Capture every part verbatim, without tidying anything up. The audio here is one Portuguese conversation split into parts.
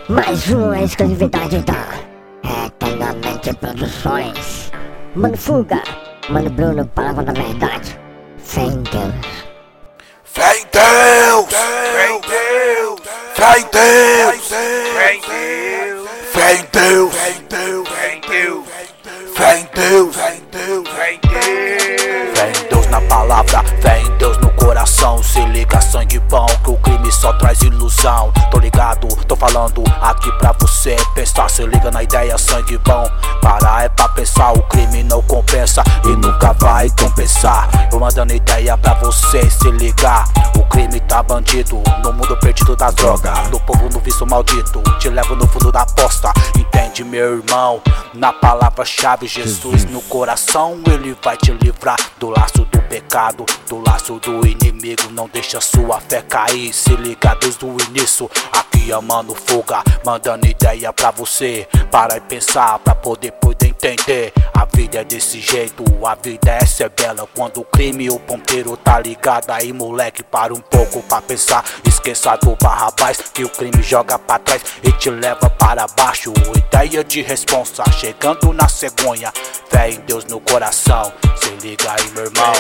Mais uma exclusividade da Eternamente Produções. Mano Fuga, Mano Bruno, palavra da verdade. Fé em Deus. Fé em Deus! Fé em Deus! Fé em Deus! Fé em Deus! Fé em Deus! Fé em Deus! Fé em Deus! Fé em Deus! Fé em Deus! Fé em Deus na palavra, fé em Deus no coração. Se liga, sangue bom, que o crime só traz ilusão. Tô ligado, tô falando aqui pra você pensar. Se liga na ideia, sangue bom. Parar é pra pensar, o crime não compensa e nunca vai compensar. Eu mandando ideia pra você se ligar. O crime tá bandido, no mundo perdido das drogas, no povo no vício maldito, te levo no fundo da posta. Entende, meu irmão? Na palavra-chave, Jesus no coração, ele vai te livrar do laço do pecado, do laço do inimigo. Não deixa sua fé cair, se liga desde o início. Aqui é Mano Fuga, mandando ideia pra você. Para e pensar, pra poder poder entender. A vida é desse jeito, a vida essa é bela. Quando o crime e o ponteiro tá ligado, aí moleque, para um pouco pra pensar. Esqueça do Barrabás, que o crime joga pra trás e te leva para baixo. Ideia de responsa, chegando na cegonha. Fé em Deus no coração, se liga aí, meu irmão.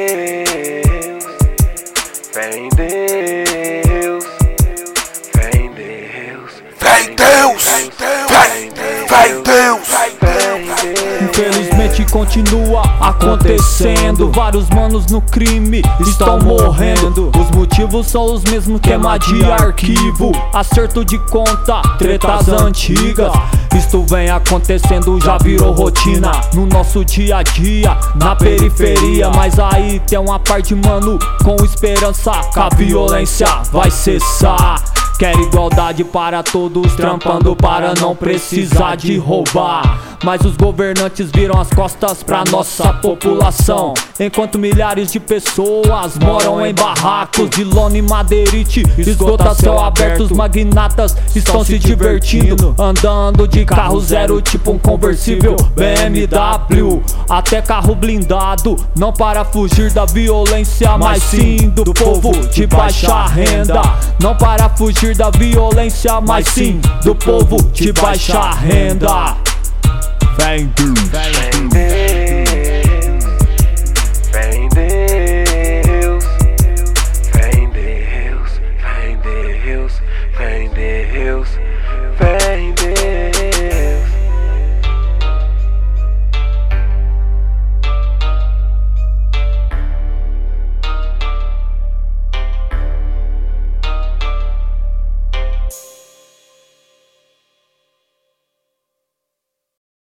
Fé em Deus, fé em Deus, fé em Deus, fé em Deus, fé em Deus, fé em Deus, fé em Deus. Infelizmente continua acontecendo, vários manos no crime estão morrendo. Os motivos são os mesmos, tema de arquivo, acerto de conta, tretas antigas. Isto vem acontecendo, já virou rotina no nosso dia a dia, na periferia. Mas aí tem uma parte, mano, com esperança, que a violência vai cessar. Quer igualdade para todos, trampando para não precisar de roubar. Mas os governantes viram as costas pra nossa população, enquanto milhares de pessoas moram em barracos de lona e madeirite, esgoto a céu aberto. Os magnatas estão se divertindo, andando de carro zero, tipo um conversível B M W, até carro blindado. Não para fugir da violência, mas sim do povo de baixa renda. Não para fugir da violência, mas sim do povo de baixa renda. Fé em Deus.